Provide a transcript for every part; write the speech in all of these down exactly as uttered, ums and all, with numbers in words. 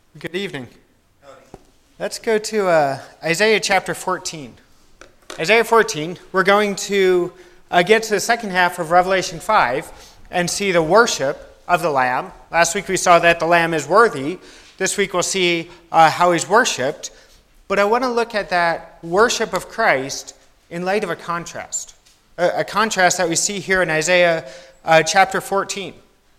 Good evening. Let's go to uh, Isaiah chapter fourteen. Isaiah fourteen, we're going to uh, get to the second half of Revelation five and see the worship of the Lamb. Last week we saw that the Lamb is worthy. This week we'll see uh, how he's worshipped. But I want to look at that worship of Christ in light of a contrast. A, a contrast that we see here in Isaiah uh, chapter fourteen.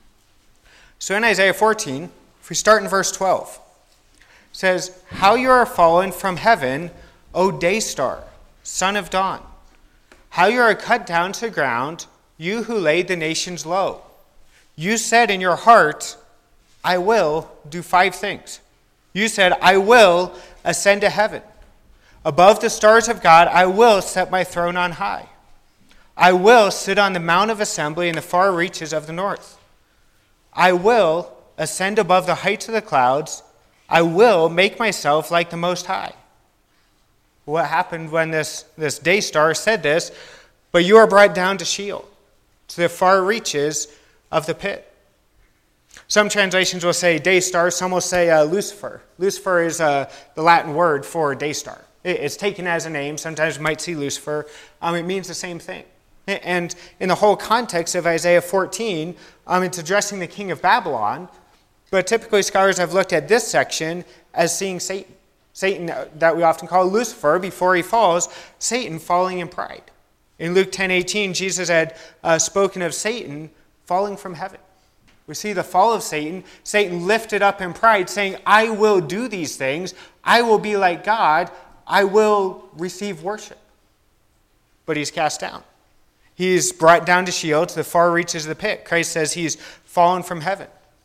So in Isaiah fourteen, if we start in verse twelve, it says, "How you are fallen from heaven, O day star, son of dawn. How you are cut down to the ground, you who laid the nations low. You said in your heart, I will do five things. You said, I will ascend to heaven. Above the stars of God, I will set my throne on high. I will sit on the mount of assembly in the far reaches of the north. I will ascend above the heights of the clouds. I will make myself like the Most High." What happened when this, this day star said this? "But you are brought down to Sheol, to the far reaches of the pit." Some translations will say day star. Some will say uh, Lucifer. Lucifer is uh, the Latin word for day star. It, it's taken as a name. Sometimes you might see Lucifer. Um, it means the same thing. And in the whole context of Isaiah fourteen, um, it's addressing the king of Babylon. But typically scholars have looked at this section as seeing Satan. Satan that we often call Lucifer before he falls, Satan falling in pride. In Luke ten eighteen, Jesus had uh, spoken of Satan falling from heaven. We see the fall of Satan, Satan lifted up in pride, saying, I will do these things, I will be like God, I will receive worship. But he's cast down. He's brought down to Sheol, to the far reaches of the pit. Christ says he's fallen from heaven.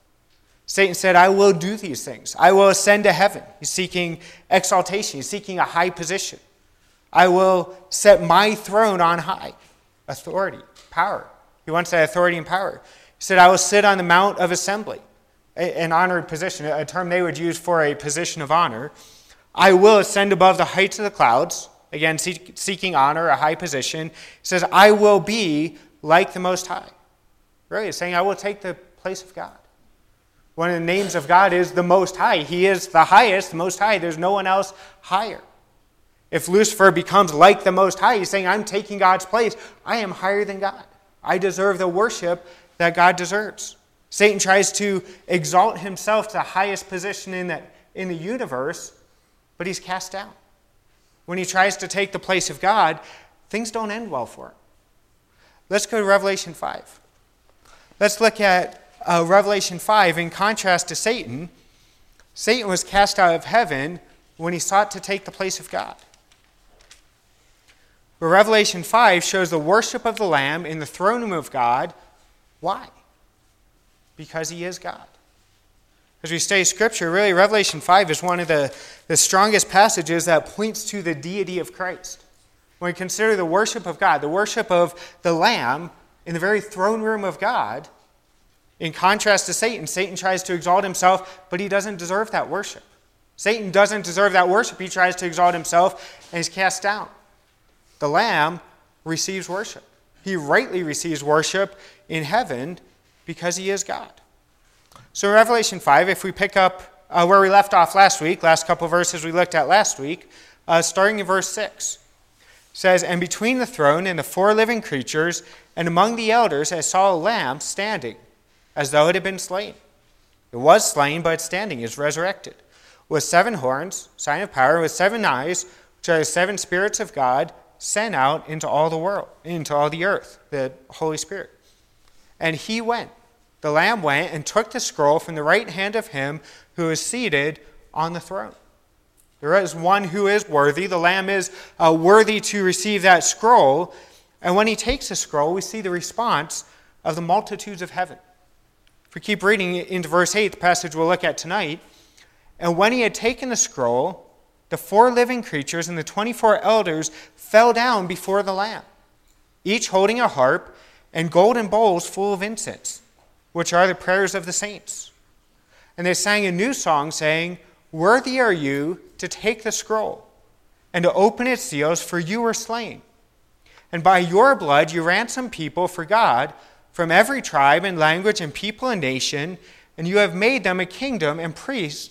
Satan said, I will do these things. I will ascend to heaven. He's seeking exaltation. He's seeking a high position. I will set my throne on high. Authority, power. He wants that authority and power. He said, I will sit on the mount of assembly, an honored position, a term they would use for a position of honor. I will ascend above the heights of the clouds. Again, seeking honor, a high position. He says, I will be like the Most High. Really, he's saying, I will take the place of God. One of the names of God is the Most High. He is the highest, the Most High. There's no one else higher. If Lucifer becomes like the Most High, he's saying, I'm taking God's place. I am higher than God. I deserve the worship that God deserves. Satan tries to exalt himself to the highest position in the, in the universe, but he's cast down. When he tries to take the place of God, things don't end well for him. Let's go to Revelation five. Let's look at Uh, Revelation five, in contrast to Satan. Satan was cast out of heaven when he sought to take the place of God. But Revelation five shows the worship of the Lamb in the throne room of God. Why? Because he is God. As we study Scripture, really, Revelation five is one of the, the strongest passages that points to the deity of Christ. When we consider the worship of God, the worship of the Lamb in the very throne room of God, in contrast to Satan, Satan tries to exalt himself, but he doesn't deserve that worship. Satan doesn't deserve that worship. He tries to exalt himself, and he's cast down. The Lamb receives worship. He rightly receives worship in heaven because he is God. So in Revelation five, if we pick up uh, where we left off last week, last couple of verses we looked at last week, uh, starting in verse six, it says, "And between the throne and the four living creatures, and among the elders, I saw a lamb standing, as though it had been slain. It was slain, but standing is resurrected, with seven horns, sign of power, with seven eyes, which are the seven spirits of God, sent out into all the world, into all the earth, the Holy Spirit. And he went, the Lamb went, and took the scroll from the right hand of him who is seated on the throne." There is one who is worthy. The Lamb is uh, worthy to receive that scroll. And when he takes the scroll, we see the response of the multitudes of heaven. If we keep reading into verse eight, the passage we'll look at tonight, "And when he had taken the scroll, the four living creatures and the twenty-four elders fell down before the Lamb, each holding a harp and golden bowls full of incense, which are the prayers of the saints. And they sang a new song, saying, Worthy are you to take the scroll and to open its seals, for you were slain. And by your blood you ransomed people for God from every tribe and language and people and nation, and you have made them a kingdom and priests to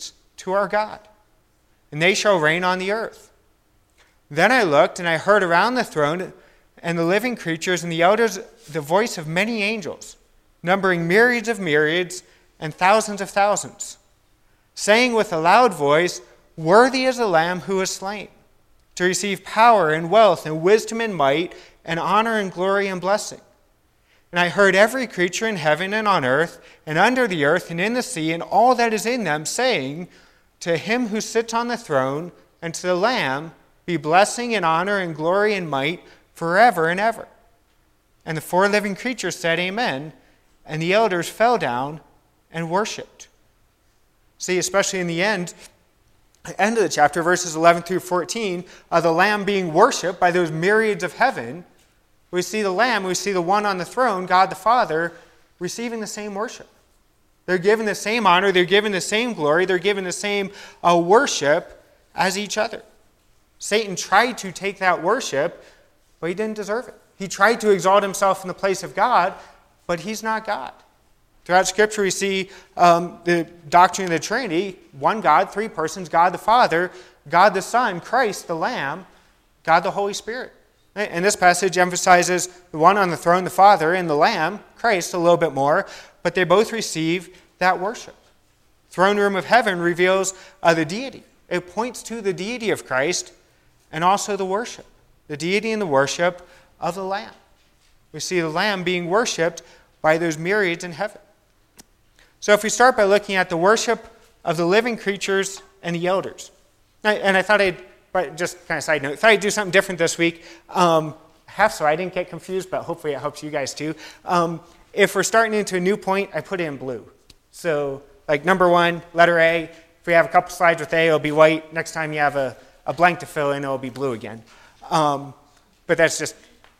to our God, and they shall reign on the earth. Then I looked, and I heard around the throne and the living creatures and the elders the voice of many angels, numbering myriads of myriads and thousands of thousands, saying with a loud voice, "Worthy is the Lamb who was slain, to receive power and wealth and wisdom and might and honor and glory and blessing." And I heard every creature in heaven and on earth and under the earth and in the sea and all that is in them, saying, "To him who sits on the throne and to the Lamb be blessing and honor and glory and might forever and ever." And the four living creatures said, "Amen." And the elders fell down and worshipped. See, especially in the end, end of the chapter, verses eleven through fourteen, uh, the Lamb being worshipped by those myriads of heaven, we see the Lamb, we see the one on the throne, God the Father, receiving the same worship. They're given the same honor, they're given the same glory, they're given the same uh, worship as each other. Satan tried to take that worship, but he didn't deserve it. He tried to exalt himself in the place of God, but he's not God. Throughout Scripture, we see um, the doctrine of the Trinity, one God, three persons, God the Father, God the Son, Christ the Lamb, God the Holy Spirit. And this passage emphasizes the one on the throne, the Father, and the Lamb, Christ, a little bit more, but they both receive that worship. Throne room of heaven reveals uh, the deity. It points to the deity of Christ and also the worship, the deity and the worship of the Lamb. We see the Lamb being worshipped by those myriads in heaven. So if we start by looking at the worship of the living creatures and the elders, and I thought I'd, just kind of side note, I thought I'd do something different this week, um, half so I didn't get confused, but hopefully it helps you guys too. Um, if we're starting into a new point, I put it in blue. So like number one, letter A, if we have a couple slides with A, it'll be white. Next time you have a, a blank to fill in, it'll be blue again. Um, but that's just,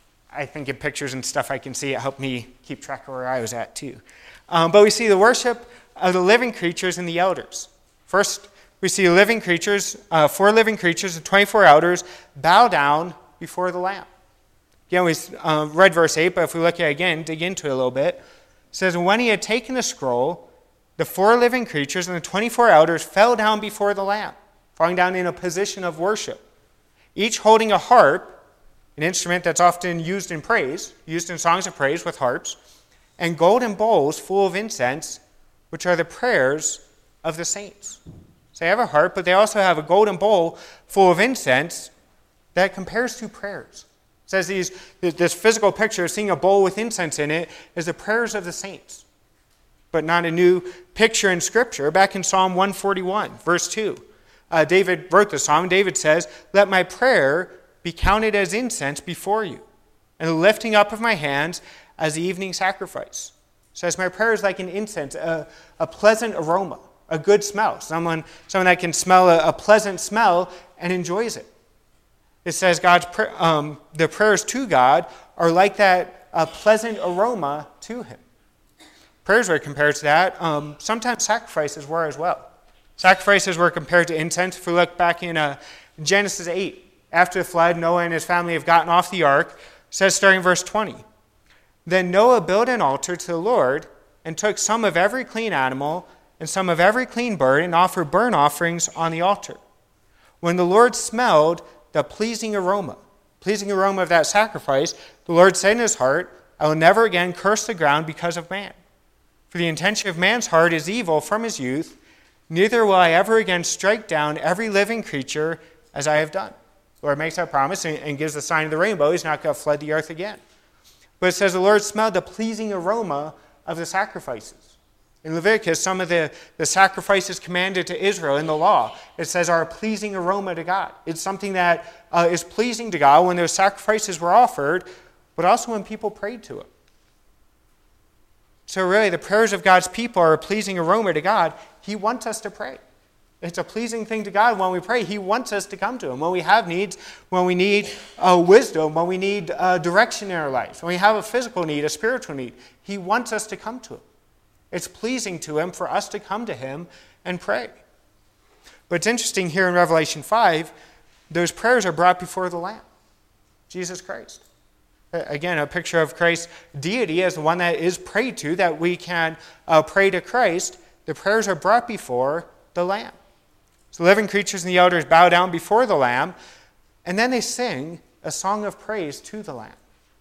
I think in pictures and stuff I can see, it helped me keep track of where I was at too. Um, but we see the worship of the living creatures and the elders. First, we see living creatures, uh, four living creatures and twenty-four elders bow down before the Lamb. Again, we uh, read verse eight, but if we look at it again, dig into it a little bit, it says, "And when he had taken the scroll, the four living creatures and the twenty-four elders fell down before the Lamb," falling down in a position of worship, each holding a harp, an instrument that's often used in praise, used in songs of praise with harps, and golden bowls full of incense, which are the prayers of the saints. So they have a harp, but they also have a golden bowl full of incense that compares to prayers. It says these, this physical picture of seeing a bowl with incense in it is the prayers of the saints, but not a new picture in Scripture. Back in Psalm one forty-one, verse two, uh, David wrote the psalm. David says, "Let my prayer be counted as incense before you, and the lifting up of my hands as the evening sacrifice." It says, my prayer is like an incense, a, a pleasant aroma, a good smell. Someone, someone that can smell a, a pleasant smell and enjoys it. It says God's um, the prayers to God are like that uh, pleasant aroma to Him. Prayers were compared to that. Um, sometimes sacrifices were as well. Sacrifices were compared to incense. If we look back in uh, Genesis eight, after the flood, Noah and his family have gotten off the ark. It says, starting verse twenty, "Then Noah built an altar to the Lord and took some of every clean animal and some of every clean bird and offered burnt offerings on the altar. When the Lord smelled the pleasing aroma, pleasing aroma of that sacrifice, the Lord said in his heart, I will never again curse the ground because of man. For the intention of man's heart is evil from his youth, neither will I ever again strike down every living creature as I have done." The Lord makes that promise and gives the sign of the rainbow. He's not going to flood the earth again. But it says the Lord smelled the pleasing aroma of the sacrifices. In Leviticus, some of the, the sacrifices commanded to Israel in the law, it says are a pleasing aroma to God. It's something that uh, is pleasing to God when those sacrifices were offered, but also when people prayed to Him. So really, the prayers of God's people are a pleasing aroma to God. He wants us to pray. It's a pleasing thing to God when we pray. He wants us to come to Him. When we have needs, when we need uh, wisdom, when we need uh, direction in our lives, when we have a physical need, a spiritual need, He wants us to come to Him. It's pleasing to Him for us to come to Him and pray. But it's interesting here in Revelation five, those prayers are brought before the Lamb, Jesus Christ. Again, a picture of Christ's deity as the one that is prayed to, that we can uh, pray to Christ. The prayers are brought before the Lamb. So the living creatures and the elders bow down before the Lamb, and then they sing a song of praise to the Lamb.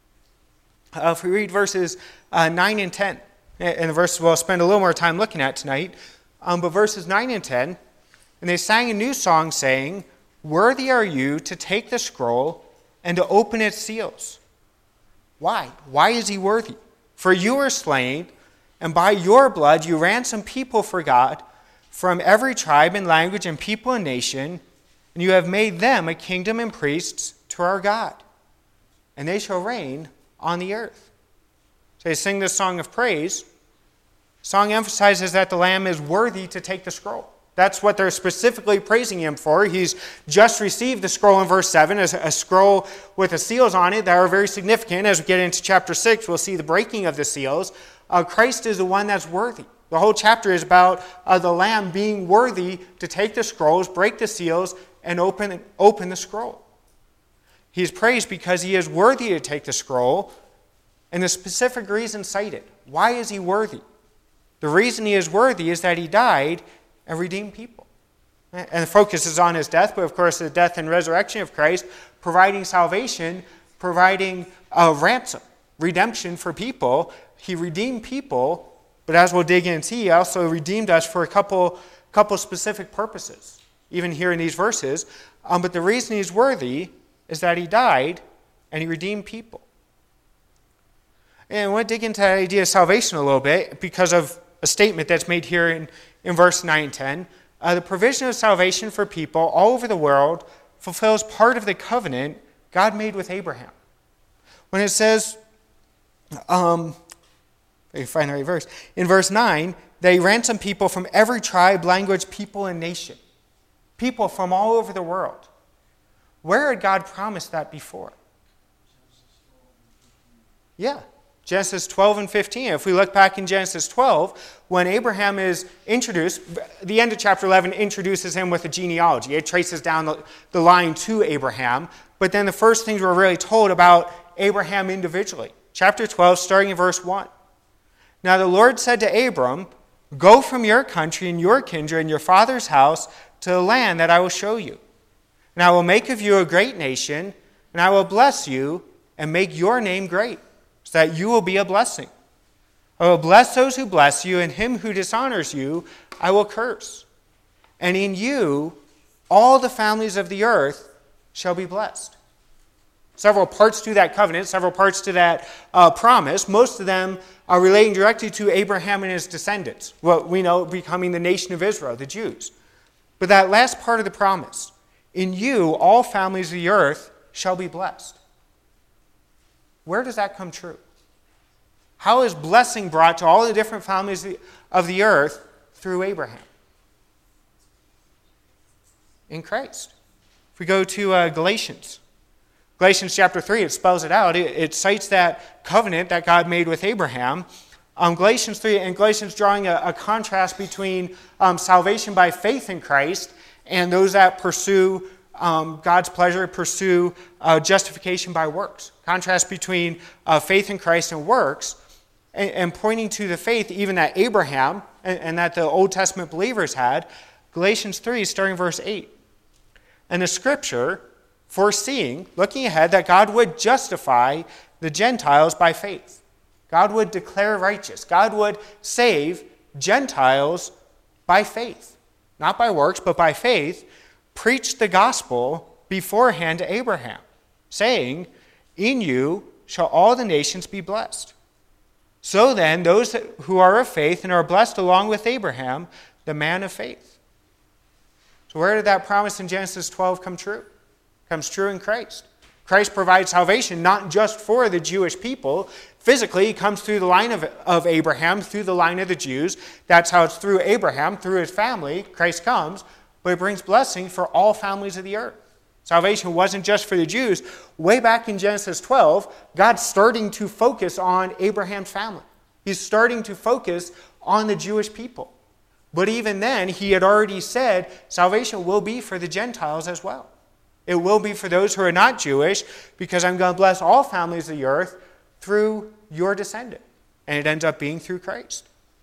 Uh, if we read verses uh, nine and ten, and the verses we'll spend a little more time looking at tonight, um, but verses nine and ten, and they sang a new song saying, "Worthy are you to take the scroll and to open its seals." Why? Why is he worthy? For you were slain, and by your blood you ransomed people for God from every tribe and language and people and nation, and you have made them a kingdom and priests to our God, and they shall reign on the earth. So they sing this song of praise. The song emphasizes that the Lamb is worthy to take the scroll. That's what they're specifically praising him for. He's just received the scroll in verse seven, a, a scroll with the seals on it that are very significant. As we get into chapter six, we'll see the breaking of the seals. Uh, Christ is the one that's worthy. The whole chapter is about uh, the Lamb being worthy to take the scrolls, break the seals, and open, open the scroll. He is praised because he is worthy to take the scroll, and the specific reason cited. Why is he worthy? The reason he is worthy is that he died and redeemed people. And the focus is on his death, but of course the death and resurrection of Christ, providing salvation, providing a ransom, redemption for people. He redeemed people, but as we'll dig into, he also redeemed us for a couple, couple specific purposes, even here in these verses. Um, but the reason he's worthy is that he died and he redeemed people. And I want to dig into that idea of salvation a little bit because of a statement that's made here in, in verse nine and ten. Uh, the provision of salvation for people all over the world fulfills part of the covenant God made with Abraham. When it says, um, let me find the right verse, in verse nine, they ransom people from every tribe, language, people, and nation. People from all over the world. Where had God promised that before? Yeah. Genesis twelve and fifteen. If we look back in Genesis twelve, when Abraham is introduced, the end of chapter eleven introduces him with a genealogy. It traces down the, the line to Abraham. But then the first things we're really told about Abraham individually. Chapter twelve, starting in verse one. Now the Lord said to Abram, "Go from your country and your kindred and your father's house to the land that I will show you. And I will make of you a great nation, and I will bless you and make your name great, so that you will be a blessing. I will bless those who bless you, and him who dishonors you I will curse. And in you all the families of the earth shall be blessed." Several parts to that covenant, several parts to that uh, promise. Most of them are relating directly to Abraham and his descendants, what we know becoming the nation of Israel, the Jews. But that last part of the promise, in you all families of the earth shall be blessed. Where does that come true? How is blessing brought to all the different families of the earth through Abraham? In Christ. If we go to uh, Galatians, Galatians chapter three, it spells it out. It, it cites that covenant that God made with Abraham. Um, Galatians three, and Galatians drawing a, a contrast between um, salvation by faith in Christ and those that pursue um, God's pleasure, pursue uh, justification by works. Contrast between uh, faith in Christ and works, and, and pointing to the faith even that Abraham and, and that the Old Testament believers had. Galatians three, starting verse eight. And the scripture, foreseeing, looking ahead, that God would justify the Gentiles by faith. God would declare righteous. God would save Gentiles by faith. Not by works, but by faith. Preached the gospel beforehand to Abraham, saying, "In you shall all the nations be blessed." So then, those who are of faith and are blessed along with Abraham, the man of faith. So where did that promise in Genesis twelve come true? It comes true in Christ. Christ provides salvation not just for the Jewish people. Physically, he comes through the line of, of Abraham, through the line of the Jews. That's how it's through Abraham, through his family, Christ comes. But it brings blessing for all families of the earth. Salvation wasn't just for the Jews. Way back in Genesis twelve, God's starting to focus on Abraham's family. He's starting to focus on the Jewish people. But even then, he had already said salvation will be for the Gentiles as well. It will be for those who are not Jewish, because I'm going to bless all families of the earth through your descendant. And it ends up being through Christ.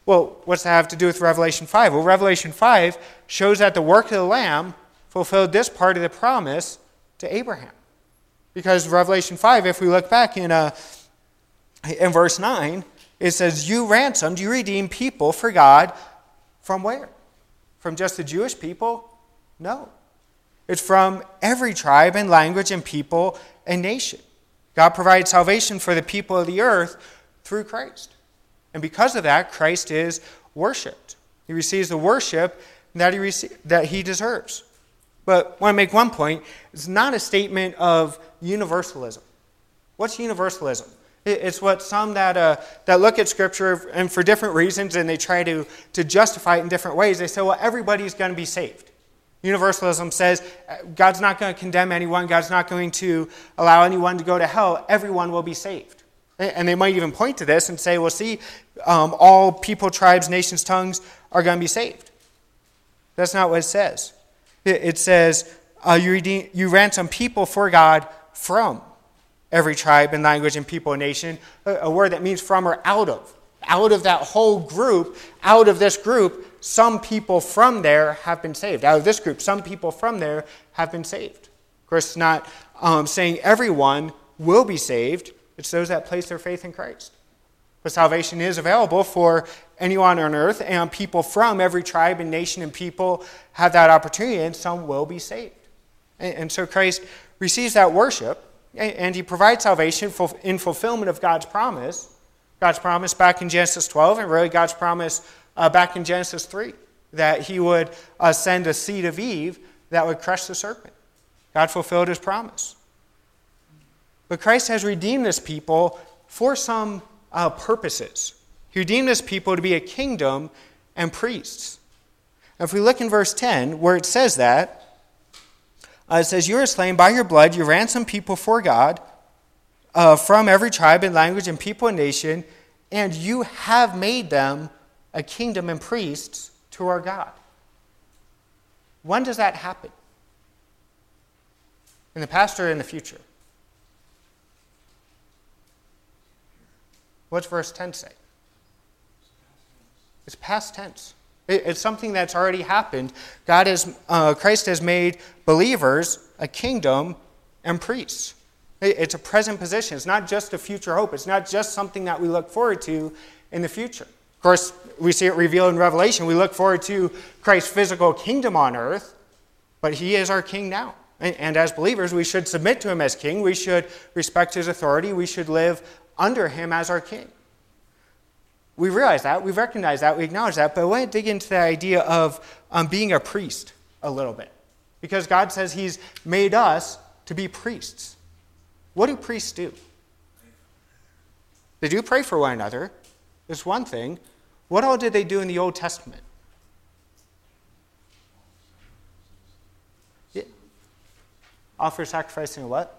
Well, what's that have to do with Revelation five? Well, Revelation five shows that the work of the Lamb fulfilled this part of the promise to Abraham. Because Revelation five, if we look back in, uh, in verse nine, it says, you ransomed, you redeemed people for God from where? From just the Jewish people? No. It's from every tribe and language and people and nation. God provides salvation for the people of the earth through Christ. And because of that, Christ is worshipped. He receives the worship that he, rece- that he deserves. But I want to make one point. It's not a statement of universalism. What's universalism? It's what some that uh, that look at Scripture and for different reasons and they try to, to justify it in different ways. They say, well, everybody's going to be saved. Universalism says God's not going to condemn anyone. God's not going to allow anyone to go to hell. Everyone will be saved. And they might even point to this and say, well, see, um, all people, tribes, nations, tongues are going to be saved. That's not what it says. It, it says, uh, you, redeem, you ransom people for God from every tribe and language and people and nation, a, a word that means from or out of. Out of that whole group, out of this group, some people from there have been saved. Out of this group, some people from there have been saved. Of course, it's not um, saying everyone will be saved. It's those that place their faith in Christ. But salvation is available for anyone on earth, and people from every tribe and nation and people have that opportunity, and some will be saved. And, and so Christ receives that worship, and, and he provides salvation in fulfillment of God's promise. God's promise back in Genesis twelve, and really God's promise uh, back in Genesis three, that he would uh, send a seed of Eve that would crush the serpent. God fulfilled his promise. But Christ has redeemed this people for some uh, purposes. He redeemed this people to be a kingdom and priests. Now, if we look in verse ten, where it says that, uh, it says, you are slain by your blood, you ransom people for God, uh, from every tribe and language and people and nation, and you have made them a kingdom and priests to our God. When does that happen? In the past or in the future? What's verse ten say? It's past tense. It's something that's already happened. God has, uh, Christ has made believers a kingdom and priests. It's a present position. It's not just a future hope. It's not just something that we look forward to in the future. Of course, we see it revealed in Revelation. We look forward to Christ's physical kingdom on earth, but he is our king now. And, and as believers, we should submit to him as king. We should respect his authority. We should live under him as our king. We realize that, we recognize that, we acknowledge that, but I want to dig into the idea of um, being a priest a little bit. Because God says he's made us to be priests. What do priests do? They do pray for one another. That's one thing. What all did they do in the Old Testament? Yeah. Offer sacrificing what?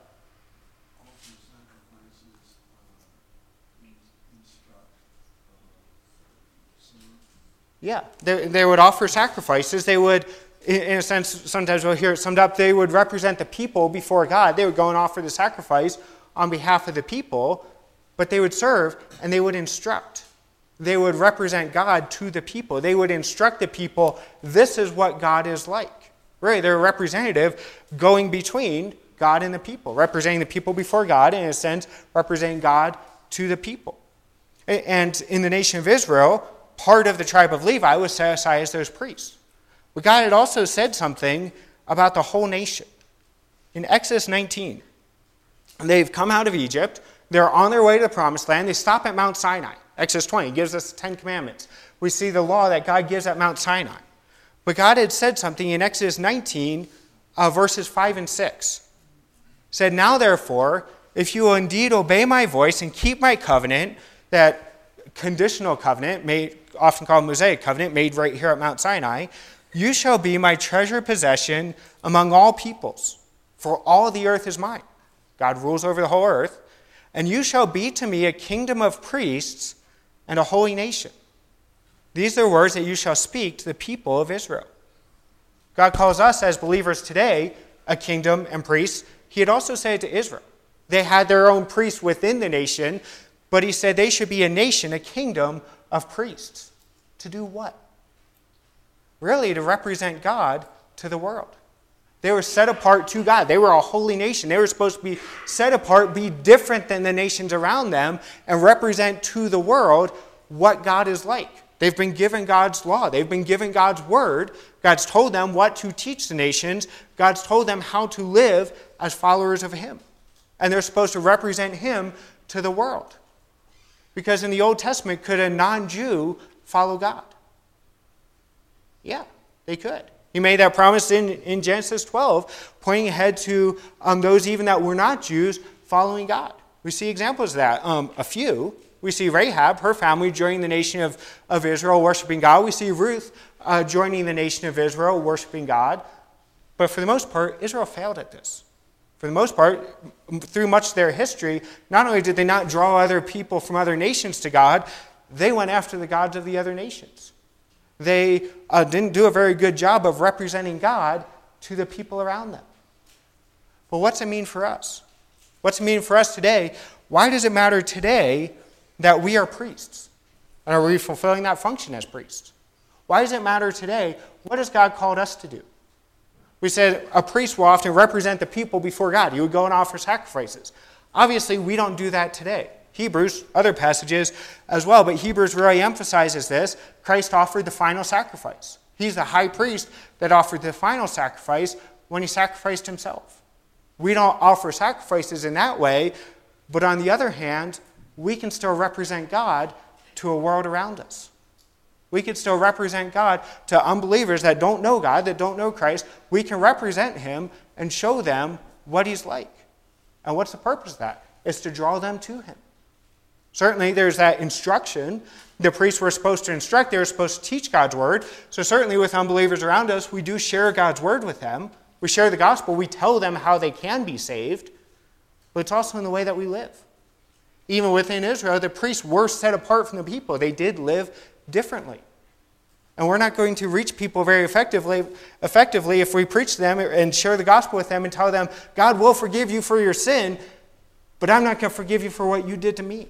Yeah, they, they would offer sacrifices. They would, in a sense, sometimes we'll hear it summed up, they would represent the people before God. They would go and offer the sacrifice on behalf of the people, but they would serve and they would instruct. They would represent God to the people. They would instruct the people, this is what God is like. Really, they're a representative going between God and the people, representing the people before God, and in a sense, representing God to the people. And in the nation of Israel, part of the tribe of Levi was set aside as those priests. But God had also said something about the whole nation. In Exodus nineteen, they've come out of Egypt. They're on their way to the promised land. They stop at Mount Sinai. Exodus twenty gives us the Ten Commandments. We see the law that God gives at Mount Sinai. But God had said something in Exodus nineteen, uh, verses five and six. He said, now therefore, if you will indeed obey my voice and keep my covenant, that conditional covenant, made, often called Mosaic covenant, made right here at Mount Sinai, you shall be my treasured possession among all peoples, for all the earth is mine. God rules over the whole earth. And you shall be to me a kingdom of priests and a holy nation. These are the words that you shall speak to the people of Israel. God calls us as believers today a kingdom and priests. He had also said it to Israel. They had their own priests within the nation, but he said they should be a nation, a kingdom of priests. To do what? Really, to represent God to the world. They were set apart to God. They were a holy nation. They were supposed to be set apart, be different than the nations around them, and represent to the world what God is like. They've been given God's law. They've been given God's word. God's told them what to teach the nations. God's told them how to live as followers of Him. And they're supposed to represent Him to the world. Because in the Old Testament, could a non-Jew follow God? Yeah, they could. He made that promise in, in Genesis twelve, pointing ahead to um, those even that were not Jews following God. We see examples of that. Um, a few. We see Rahab, her family, joining the nation of, of Israel, worshiping God. We see Ruth uh, joining the nation of Israel, worshiping God. But for the most part, Israel failed at this. For the most part, through much of their history, not only did they not draw other people from other nations to God, they went after the gods of the other nations. They uh, didn't do a very good job of representing God to the people around them. But what's it mean for us? What's it mean for us today? Why does it matter today that we are priests? And are we fulfilling that function as priests? Why does it matter today? What has God called us to do? We said a priest will often represent the people before God. He would go and offer sacrifices. Obviously, we don't do that today. Hebrews, other passages as well, but Hebrews really emphasizes this. Christ offered the final sacrifice. He's the high priest that offered the final sacrifice when he sacrificed himself. We don't offer sacrifices in that way, but on the other hand, we can still represent God to a world around us. We can still represent God to unbelievers that don't know God, that don't know Christ. We can represent Him and show them what He's like. And what's the purpose of that? It's to draw them to Him. Certainly, there's that instruction. The priests were supposed to instruct. They were supposed to teach God's word. So certainly with unbelievers around us, we do share God's word with them. We share the gospel. We tell them how they can be saved. But it's also in the way that we live. Even within Israel, the priests were set apart from the people. They did live differently. And we're not going to reach people very effectively, effectively if we preach to them and share the gospel with them and tell them, God will forgive you for your sin, but I'm not going to forgive you for what you did to me.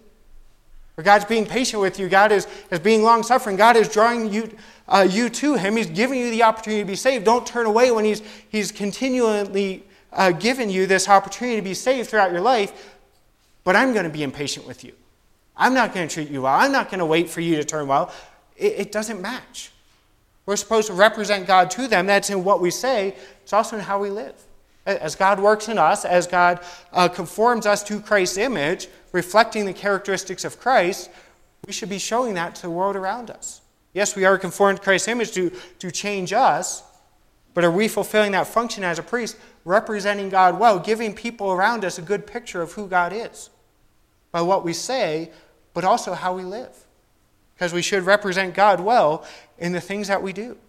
Or God's being patient with you. God is, is being long-suffering. God is drawing you, uh, you to Him. He's giving you the opportunity to be saved. Don't turn away when He's, he's continually uh, given you this opportunity to be saved throughout your life. But I'm going to be impatient with you. I'm not going to treat you well. I'm not going to wait for you to turn well. It, it doesn't match. We're supposed to represent God to them. That's in what we say. It's also in how we live. As God works in us, as God uh, conforms us to Christ's image, reflecting the characteristics of Christ, we should be showing that to the world around us. Yes, we are conformed to Christ's image to, to change us, but are we fulfilling that function as a priest, representing God well, giving people around us a good picture of who God is by what we say, but also how we live? Because we should represent God well in the things that we do.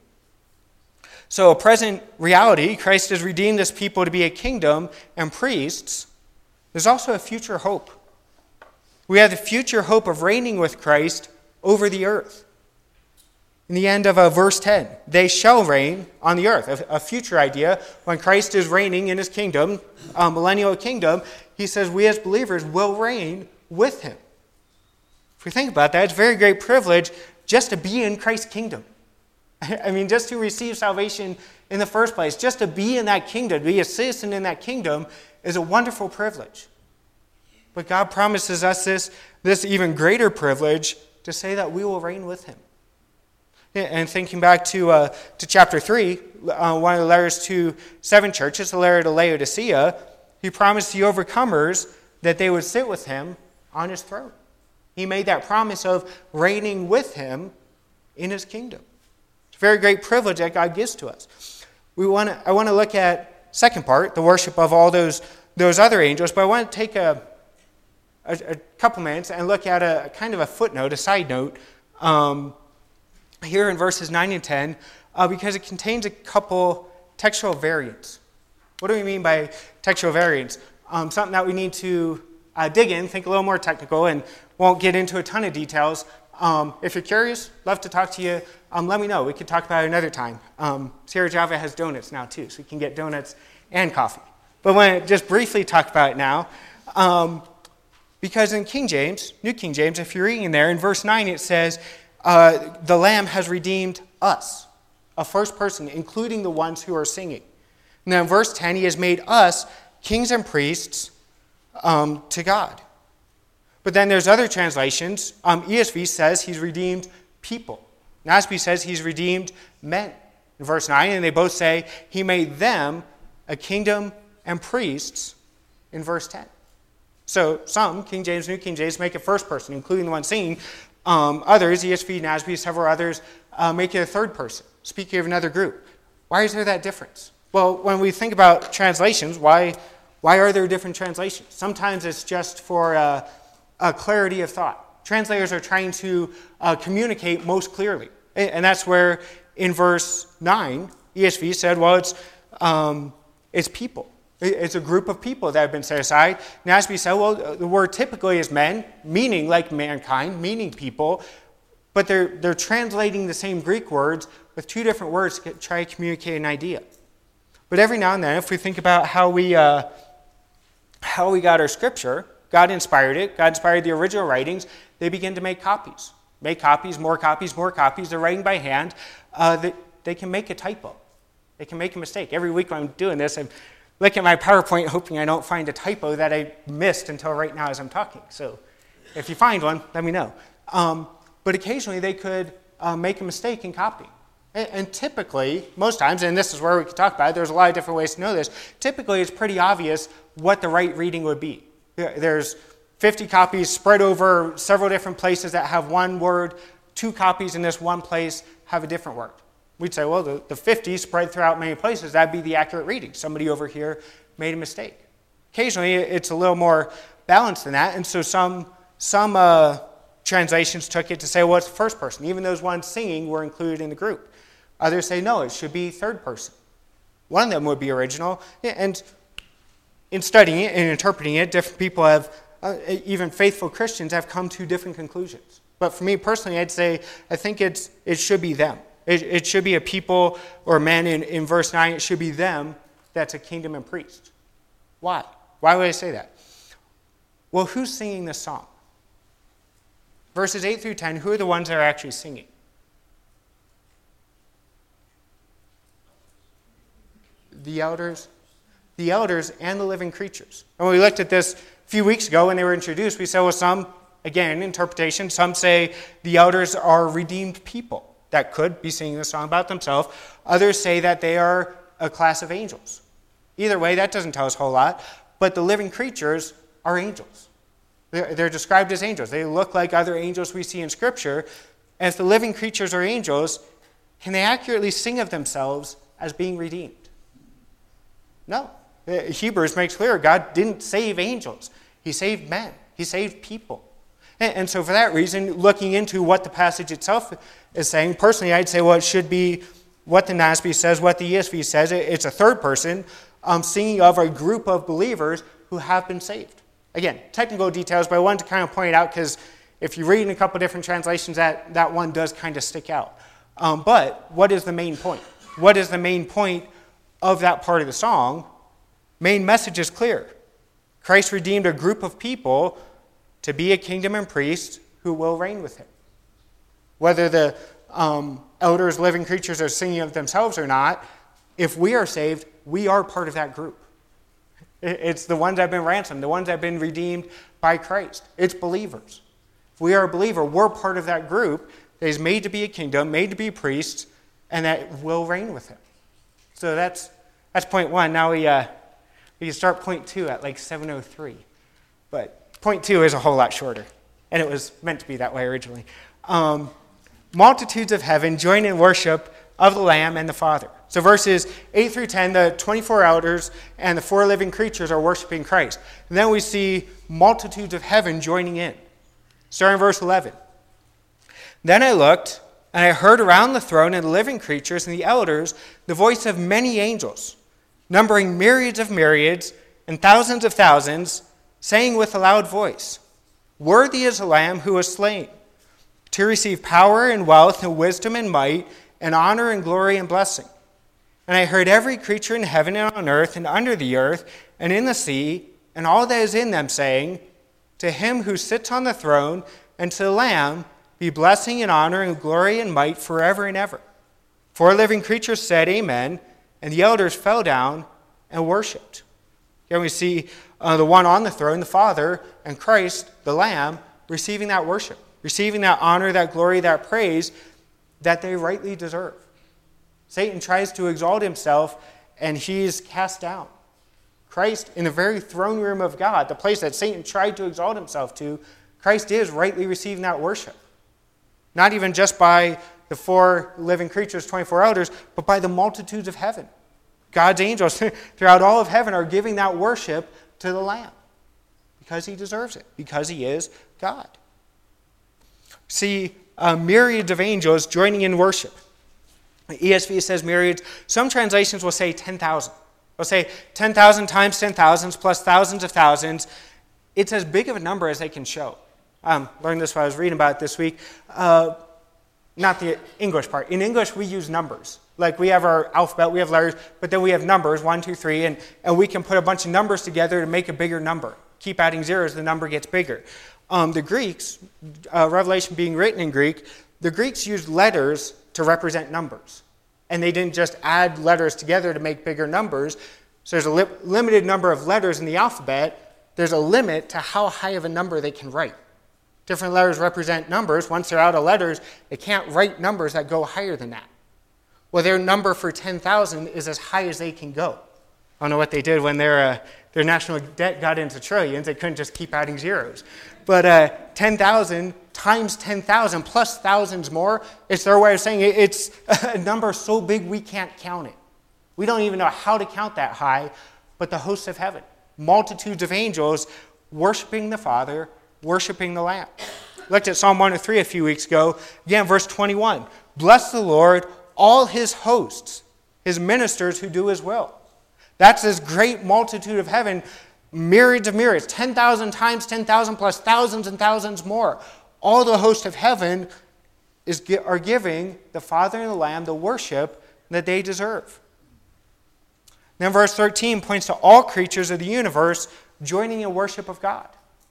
So a present reality, Christ has redeemed this people to be a kingdom and priests. There's also a future hope. We have the future hope of reigning with Christ over the earth. In the end of uh, verse ten, they shall reign on the earth. A, a future idea, when Christ is reigning in His kingdom, a millennial kingdom, He says we as believers will reign with Him. If we think about that, it's a very great privilege just to be in Christ's kingdom. I mean, just to receive salvation in the first place, just to be in that kingdom, to be a citizen in that kingdom is a wonderful privilege. But God promises us this, this even greater privilege to say that we will reign with Him. And thinking back to uh, to chapter three, uh, one of the letters to seven churches, the letter to Laodicea, He promised the overcomers that they would sit with Him on His throne. He made that promise of reigning with Him in His kingdom. It's a very great privilege that God gives to us. We want to. I want to look at second part, the worship of all those those other angels, but I want to take a a, a couple minutes and look at a, a kind of a footnote, a side note, um, here in verses nine and ten, uh, because it contains a couple textual variants. What do we mean by textual variants? Um, something that we need to uh, dig in, think a little more technical, and won't get into a ton of details. Um, if you're curious, love to talk to you. Um, let me know. We could talk about it another time. Um, Sierra Java has donuts now too, so you can get donuts and coffee. But I want to just briefly talk about it now. Um, because in King James, New King James, if you're reading in there, in verse nine it says, uh, the Lamb has redeemed us, a first person, including the ones who are singing. And then in verse ten, he has made us kings and priests um, to God. But then there's other translations. Um, E S V says he's redeemed people. N A S B says he's redeemed men. In verse nine, and they both say he made them a kingdom and priests in verse ten. So some, King James, New King James, make it first person, including the one singing. Um, others, E S V, N A S B, several others, uh, make it a third person, speaking of another group. Why is there that difference? Well, when we think about translations, why, why are there different translations? Sometimes it's just for uh, a clarity of thought. Translators are trying to uh, communicate most clearly. And that's where in verse nine, E S V said, well, it's, um, it's people. It's a group of people that have been set aside. N A S B said, well, the word typically is men, meaning like mankind, meaning people, but they're, they're translating the same Greek words with two different words to try to communicate an idea. But every now and then, if we think about how we, uh, how we got our scripture, God inspired it. God inspired the original writings. They begin to make copies. Make copies, more copies, more copies. They're writing by hand. Uh, they, they can make a typo. They can make a mistake. Every week when I'm doing this, I'm looking at my PowerPoint hoping I don't find a typo that I missed until right now as I'm talking. So if you find one, let me know. Um, but occasionally they could uh, make a mistake in copying. And, and typically, most times, and this is where we could talk about it, there's a lot of different ways to know this. Typically, it's pretty obvious what the right reading would be. There's fifty copies spread over several different places that have one word. Two copies in this one place have a different word. We'd say, well, the, the fifty spread throughout many places, that'd be the accurate reading. Somebody over here made a mistake. Occasionally, it's a little more balanced than that, and so some, some uh, translations took it to say, well, it's the first person. Even those ones singing were included in the group. Others say, no, it should be third person. One of them would be original, and in studying it and interpreting it, different people have, uh, even faithful Christians have come to different conclusions. But for me personally, I'd say I think it's it should be them. It, it should be a people or men in, in verse nine. It should be them that's a kingdom and priest. Why? Why would I say that? Well, who's singing this song? Verses eight through ten, who are the ones that are actually singing? The elders. The elders and the living creatures. And when we looked at this a few weeks ago when they were introduced, we said, well, some, again, interpretation, some say the elders are redeemed people that could be singing the song about themselves. Others say that they are a class of angels. Either way, that doesn't tell us a whole lot, but the living creatures are angels. They're, they're described as angels. They look like other angels we see in Scripture. As the living creatures are angels, can they accurately sing of themselves as being redeemed? No. Hebrews makes clear God didn't save angels. He saved men. He saved people. And, and so for that reason, looking into what the passage itself is saying, personally I'd say, well, it should be what the N A S B says, what the E S V says. It, it's a third person um, singing of a group of believers who have been saved. Again, technical details, but I wanted to kind of point it out because if you read in a couple different translations, that, that one does kind of stick out. Um, but what is the main point? What is the main point of that part of the song? Main message is clear. Christ redeemed a group of people to be a kingdom and priest who will reign with him. Whether the um, elders, living creatures are singing of themselves or not, if we are saved, we are part of that group. It's the ones that have been ransomed, the ones that have been redeemed by Christ. It's believers. If we are a believer, we're part of that group that is made to be a kingdom, made to be priests, and that will reign with him. So that's that's point one. Now we uh, we can start point two at like seven oh three. But point two is a whole lot shorter. And it was meant to be that way originally. Um, multitudes of heaven join in worship of the Lamb and the Father. So verses eight through ten, the twenty-four elders and the four living creatures are worshiping Christ. And then we see multitudes of heaven joining in. Starting in verse eleven. Then I looked, and I heard around the throne and the living creatures and the elders the voice of many angels, numbering myriads of myriads and thousands of thousands, saying with a loud voice, "Worthy is the Lamb who was slain, to receive power and wealth and wisdom and might and honor and glory and blessing." And I heard every creature in heaven and on earth and under the earth and in the sea and all that is in them saying, "To him who sits on the throne and to the Lamb be blessing and honor and glory and might forever and ever. Four living creatures said, Amen, and the elders fell down and worshipped. Here we see uh, the one on the throne, the Father, and Christ, the Lamb, receiving that worship, receiving that honor, that glory, that praise that they rightly deserve. Satan tries to exalt himself, and he's cast down. Christ, in the very throne room of God, the place that Satan tried to exalt himself to, Christ is rightly receiving that worship. Not even just by the four living creatures, twenty-four elders, but by the multitudes of heaven. God's angels throughout all of heaven are giving that worship to the Lamb because he deserves it, because he is God. See uh, myriads of angels joining in worship. The E S V says myriads. Some translations will say ten thousand. They'll say ten thousand times ten thousands plus thousands of thousands. It's as big of a number as they can show. Um, learned this while I was reading about it this week. Uh, not the English part. In English, we use numbers. Like we have our alphabet, we have letters, but then we have numbers, one, two, three, and, and we can put a bunch of numbers together to make a bigger number. Keep adding zeros, the number gets bigger. Um, the Greeks, uh, Revelation being written in Greek, the Greeks used letters to represent numbers. And they didn't just add letters together to make bigger numbers. So there's a li- limited number of letters in the alphabet. There's a limit to how high of a number they can write. Different letters represent numbers. Once they're out of letters, they can't write numbers that go higher than that. Well, their number for ten thousand is as high as they can go. I don't know what they did when their, uh, their national debt got into trillions. They couldn't just keep adding zeros. But uh, ten thousand times ten thousand plus thousands more, it's their way of saying it, it's a number so big we can't count it. We don't even know how to count that high, but the hosts of heaven, multitudes of angels worshiping the Father, worshiping the Lamb. Looked at Psalm one oh three a few weeks ago. Again, verse twenty-one. Bless the Lord, all his hosts, his ministers who do his will. That's this great multitude of heaven, myriads of myriads, ten thousand times ten thousand plus thousands and thousands more. All the hosts of heaven is, are giving the Father and the Lamb the worship that they deserve. Then verse thirteen points to all creatures of the universe joining in worship of God.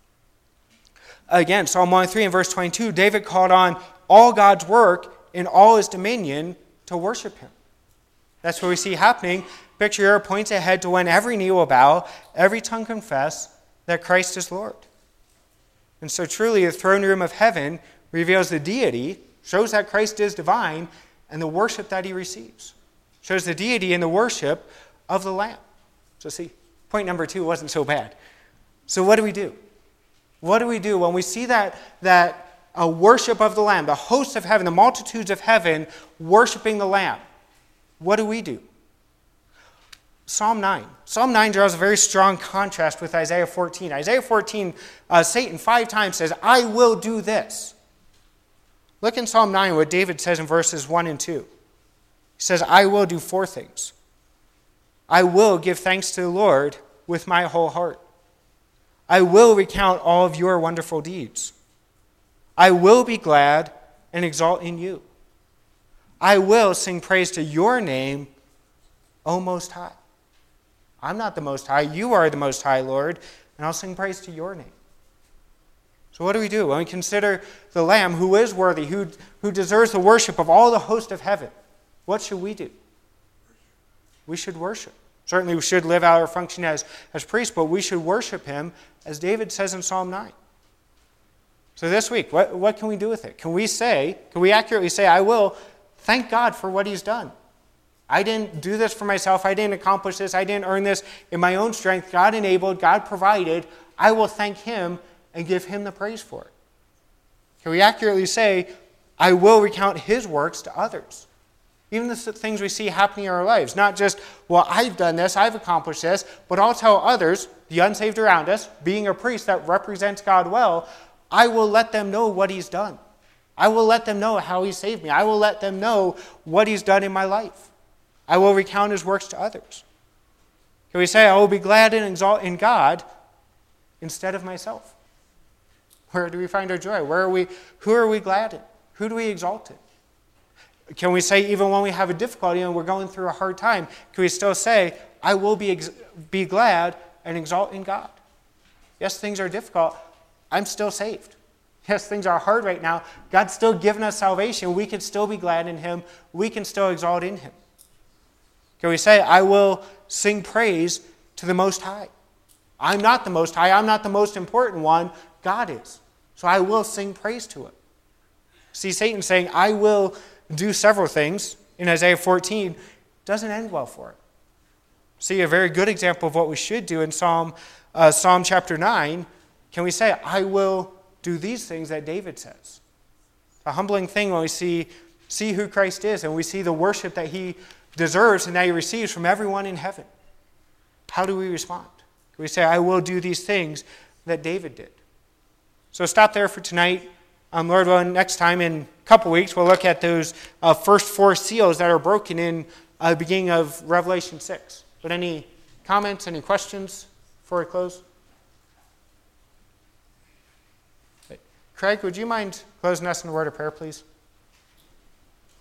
Again, Psalm one oh three and verse twenty-two, David called on all God's work in all his dominion to worship him. That's what we see happening. Picture here points ahead to when every knee will bow, every tongue confess that Christ is Lord. And so truly the throne room of heaven reveals the deity, shows that Christ is divine, and the worship that he receives. Shows the deity and the worship of the Lamb. So see, point number two wasn't so bad. So what do we do? What do we do when we see that, that a worship of the Lamb, the hosts of heaven, the multitudes of heaven worshiping the Lamb? What do we do? Psalm nine. Psalm nine draws a very strong contrast with Isaiah fourteen. Isaiah fourteen, uh, Satan five times says, I will do this. Look in Psalm nine what David says in verses one and two. He says, I will do four things. I will give thanks to the Lord with my whole heart. I will recount all of your wonderful deeds. I will be glad and exalt in you. I will sing praise to your name, O Most High. I'm not the Most High. You are the Most High, Lord, and I'll sing praise to your name. So what do we do when we consider the Lamb who is worthy, who, who deserves the worship of all the host of heaven? What should we do? We should worship. Certainly we should live out our function as, as priests, but we should worship him, as David says in Psalm nine. So this week, what, what can we do with it? Can we say, can we accurately say, I will thank God for what he's done? I didn't do this for myself. I didn't accomplish this. I didn't earn this in my own strength. God enabled, God provided. I will thank him and give him the praise for it. Can we accurately say, I will recount his works to others? Even the things we see happening in our lives. Not just, well, I've done this, I've accomplished this, but I'll tell others, the unsaved around us, being a priest that represents God well, I will let them know what he's done. I will let them know how he saved me. I will let them know what he's done in my life. I will recount his works to others. Can we say, I will be glad and exalt in God instead of myself? Where do we find our joy? Where are we? Who are we glad in? Who do we exalt in? Can we say, even when we have a difficulty and we're going through a hard time, can we still say, I will be, ex- be glad and exalt in God? Yes, things are difficult. I'm still saved. Yes, things are hard right now. God's still given us salvation. We can still be glad in him. We can still exalt in him. Can we say, I will sing praise to the Most High? I'm not the Most High. I'm not the most important one. God is. So I will sing praise to him. See, Satan saying, I will do several things in Isaiah fourteen doesn't end well for it. See, a very good example of what we should do in Psalm, uh, Psalm chapter nine, can we say, I will do these things that David says? A humbling thing when we see, see who Christ is and we see the worship that he deserves and that he receives from everyone in heaven. How do we respond? We say, I will do these things that David did. So stop there for tonight. Um, Lord willing, next time in a couple weeks, we'll look at those uh, first four seals that are broken in uh, the beginning of Revelation six. But any comments, any questions before we close? Craig, would you mind closing us in a word of prayer, please?